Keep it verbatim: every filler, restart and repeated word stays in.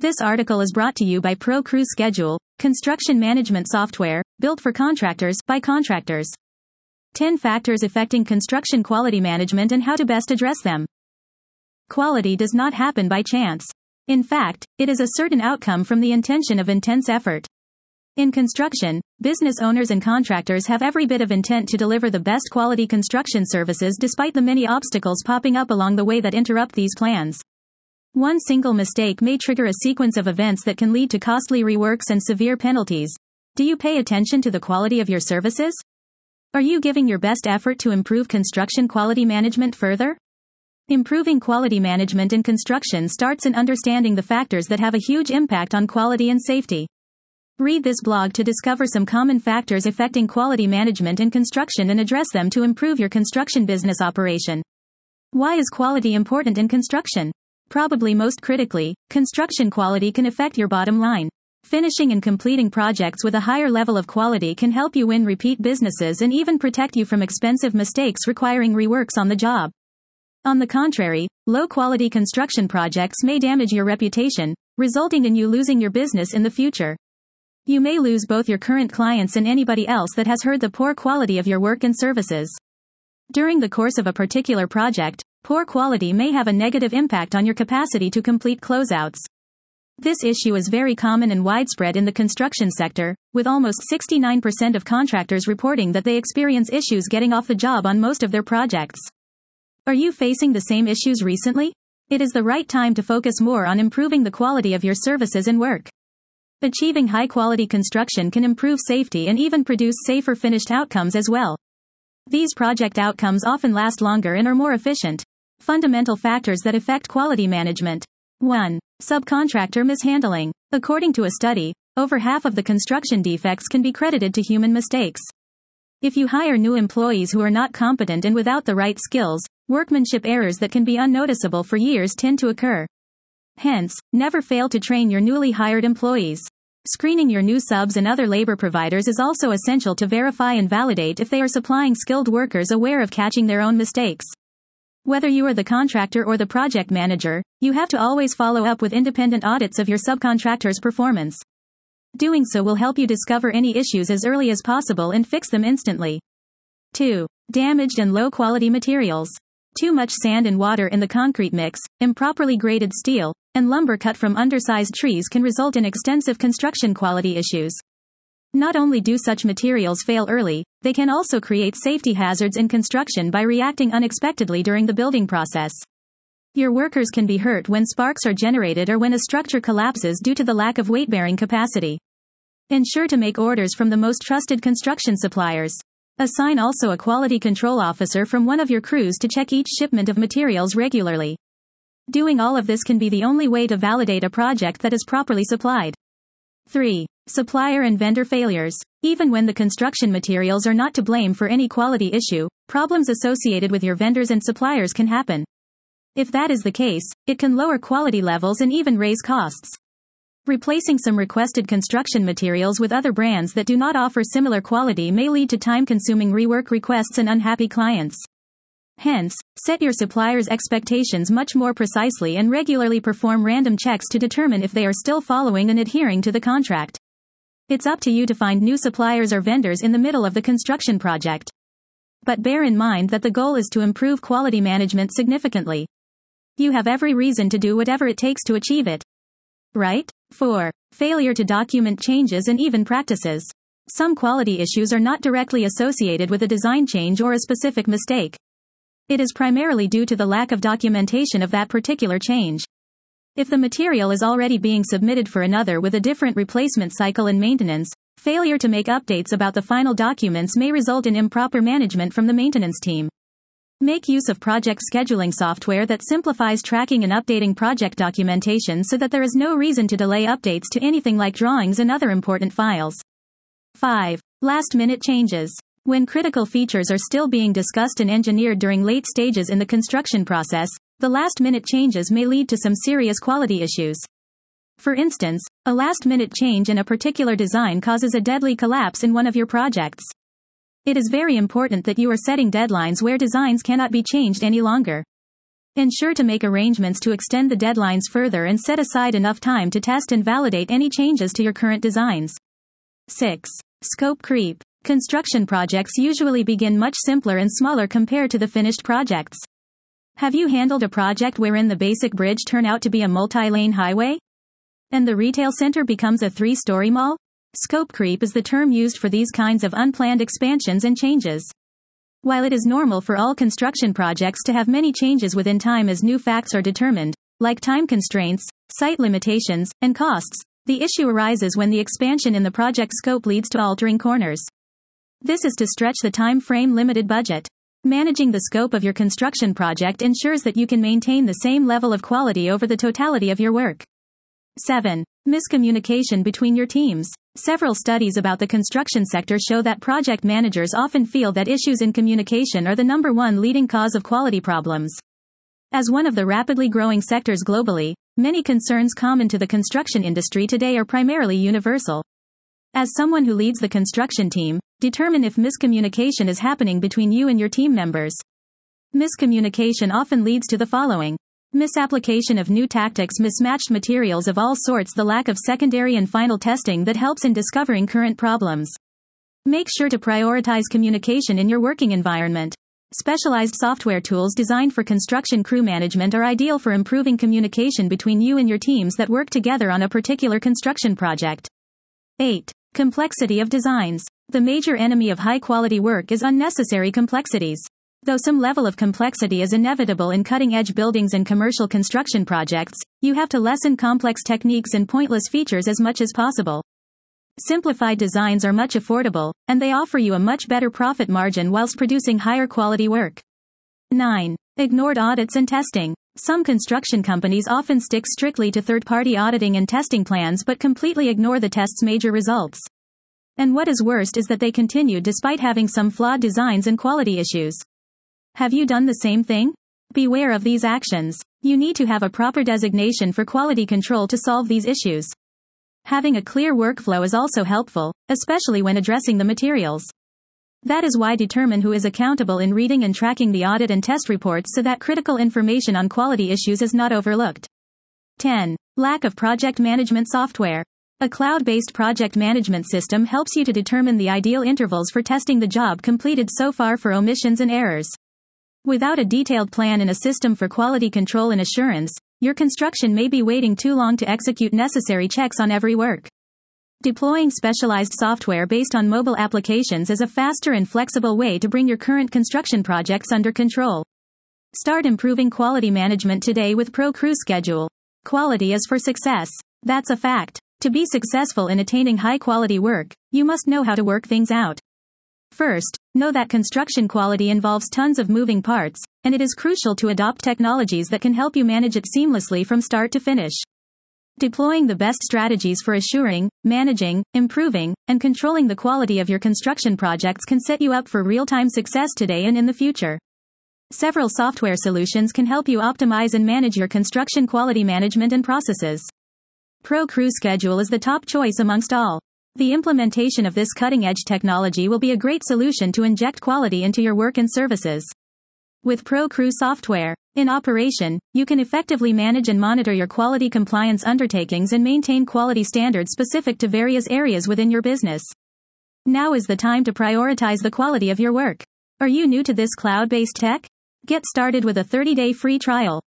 This article is brought to you by ProCrew Schedule, construction management software, built for contractors, by contractors. ten factors affecting construction quality management and how to best address them. Quality does not happen by chance. In fact, it is a certain outcome from the intention of intense effort. In construction, business owners and contractors have every bit of intent to deliver the best quality construction services despite the many obstacles popping up along the way that interrupt these plans. One single mistake may trigger a sequence of events that can lead to costly reworks and severe penalties. Do you pay attention to the quality of your services? Are you giving your best effort to improve construction quality management further? Improving quality management in construction starts in understanding the factors that have a huge impact on quality and safety. Read this blog to discover some common factors affecting quality management in construction and address them to improve your construction business operation. Why is quality important in construction? Probably most critically, construction quality can affect your bottom line. Finishing and completing projects with a higher level of quality can help you win repeat businesses and even protect you from expensive mistakes requiring reworks on the job. On the contrary, low-quality construction projects may damage your reputation, resulting in you losing your business in the future. You may lose both your current clients and anybody else that has heard the poor quality of your work and services. During the course of a particular project, poor quality may have a negative impact on your capacity to complete closeouts. This issue is very common and widespread in the construction sector, with almost sixty-nine percent of contractors reporting that they experience issues getting off the job on most of their projects. Are you facing the same issues recently? It is the right time to focus more on improving the quality of your services and work. Achieving high-quality construction can improve safety and even produce safer finished outcomes as well. These project outcomes often last longer and are more efficient. Fundamental factors that affect quality management. one. Subcontractor mishandling. According to a study, over half of the construction defects can be credited to human mistakes. If you hire new employees who are not competent and without the right skills, workmanship errors that can be unnoticeable for years tend to occur. Hence, never fail to train your newly hired employees. Screening your new subs and other labor providers is also essential to verify and validate if they are supplying skilled workers aware of catching their own mistakes. Whether you are the contractor or the project manager, you have to always follow up with independent audits of your subcontractor's performance. Doing so will help you discover any issues as early as possible and fix them instantly. two. Damaged and low-quality materials. Too much sand and water in the concrete mix, improperly graded steel, and lumber cut from undersized trees can result in extensive construction quality issues. Not only do such materials fail early, they can also create safety hazards in construction by reacting unexpectedly during the building process. Your workers can be hurt when sparks are generated or when a structure collapses due to the lack of weight-bearing capacity. Ensure to make orders from the most trusted construction suppliers. Assign also a quality control officer from one of your crews to check each shipment of materials regularly. Doing all of this can be the only way to validate a project that is properly supplied. three. Supplier and vendor failures. Even when the construction materials are not to blame for any quality issue, problems associated with your vendors and suppliers can happen. If that is the case, it can lower quality levels and even raise costs. Replacing some requested construction materials with other brands that do not offer similar quality may lead to time-consuming rework requests and unhappy clients. Hence, set your suppliers' expectations much more precisely and regularly perform random checks to determine if they are still following and adhering to the contract. It's up to you to find new suppliers or vendors in the middle of the construction project. But bear in mind that the goal is to improve quality management significantly. You have every reason to do whatever it takes to achieve it. Right? four. Failure to document changes and even practices. Some quality issues are not directly associated with a design change or a specific mistake. It is primarily due to the lack of documentation of that particular change. If the material is already being submitted for another with a different replacement cycle and maintenance, failure to make updates about the final documents may result in improper management from the maintenance team. Make use of project scheduling software that simplifies tracking and updating project documentation so that there is no reason to delay updates to anything like drawings and other important files. five. Last-minute changes. When critical features are still being discussed and engineered during late stages in the construction process, the last-minute changes may lead to some serious quality issues. For instance, a last-minute change in a particular design causes a deadly collapse in one of your projects. It is very important that you are setting deadlines where designs cannot be changed any longer. Ensure to make arrangements to extend the deadlines further and set aside enough time to test and validate any changes to your current designs. six. Scope creep. Construction projects usually begin much simpler and smaller compared to the finished projects. Have you handled a project wherein the basic bridge turned out to be a multi-lane highway? And the retail center becomes a three-story mall? Scope creep is the term used for these kinds of unplanned expansions and changes. While it is normal for all construction projects to have many changes within time as new facts are determined, like time constraints, site limitations, and costs, the issue arises when the expansion in the project scope leads to altering corners. This is to stretch the time frame limited budget. Managing the scope of your construction project ensures that you can maintain the same level of quality over the totality of your work. seven. Miscommunication between your teams. Several studies about the construction sector show that project managers often feel that issues in communication are the number one leading cause of quality problems. As one of the rapidly growing sectors globally, many concerns common to the construction industry today are primarily universal. As someone who leads the construction team, determine if miscommunication is happening between you and your team members. Miscommunication often leads to the following: misapplication of new tactics, mismatched materials of all sorts, the lack of secondary and final testing that helps in discovering current problems. Make sure to prioritize communication in your working environment. Specialized software tools designed for construction crew management are ideal for improving communication between you and your teams that work together on a particular construction project. eight. Complexity of designs. The major enemy of high-quality work is unnecessary complexities. Though some level of complexity is inevitable in cutting-edge buildings and commercial construction projects, you have to lessen complex techniques and pointless features as much as possible. Simplified designs are much affordable, and they offer you a much better profit margin whilst producing higher quality work. nine. Ignored audits and testing. Some construction companies often stick strictly to third-party auditing and testing plans but completely ignore the test's major results. And what is worst is that they continue despite having some flawed designs and quality issues. Have you done the same thing? Beware of these actions. You need to have a proper designation for quality control to solve these issues. Having a clear workflow is also helpful, especially when addressing the materials. That is why determine who is accountable in reading and tracking the audit and test reports so that critical information on quality issues is not overlooked. ten. Lack of project management software. A cloud-based project management system helps you to determine the ideal intervals for testing the job completed so far for omissions and errors. Without a detailed plan and a system for quality control and assurance, your construction may be waiting too long to execute necessary checks on every work. Deploying specialized software based on mobile applications is a faster and flexible way to bring your current construction projects under control. Start improving quality management today with ProCrew Schedule. Quality is for success. That's a fact. To be successful in attaining high-quality work, you must know how to work things out. First, know that construction quality involves tons of moving parts, and it is crucial to adopt technologies that can help you manage it seamlessly from start to finish. Deploying the best strategies for assuring, managing, improving, and controlling the quality of your construction projects can set you up for real-time success today and in the future. Several software solutions can help you optimize and manage your construction quality management and processes. ProCrew Schedule is the top choice amongst all. The implementation of this cutting-edge technology will be a great solution to inject quality into your work and services. With ProCrew software in operation, you can effectively manage and monitor your quality compliance undertakings and maintain quality standards specific to various areas within your business. Now is the time to prioritize the quality of your work. Are you new to this cloud-based tech? Get started with a thirty-day free trial.